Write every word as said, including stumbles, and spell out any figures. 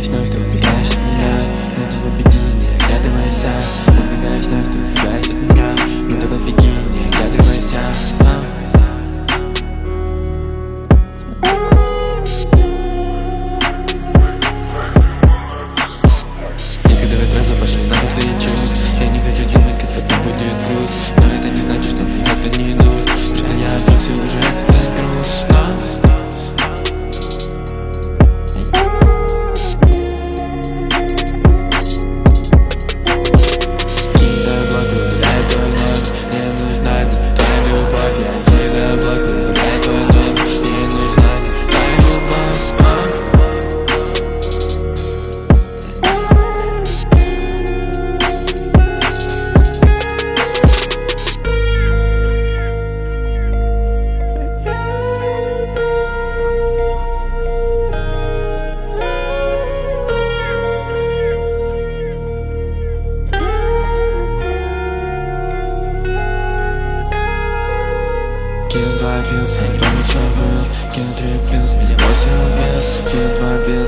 Убегаешь, вновь ты убегаешь от меня. Ну давай беги, не оглядывайся. Убегаешь, вновь ты убегаешь от меня. Ну давай беги, не оглядывайся. Детка, давай сразу пошли на встречу. Я не хочу думать, как потом будет грусть. Но это не значит, что мне это не нужно. Просто я отвлекся уже, это грустно. Кидаю блок, удаляю твой номер. Мне нужна это твоя любовь. Я кидаю блок, удаляю твой номер. Мне нужна это твоя любовь. Кину два пилса, не помню, что был. Кину три пилс, меня восемь убил. Кину два пилса.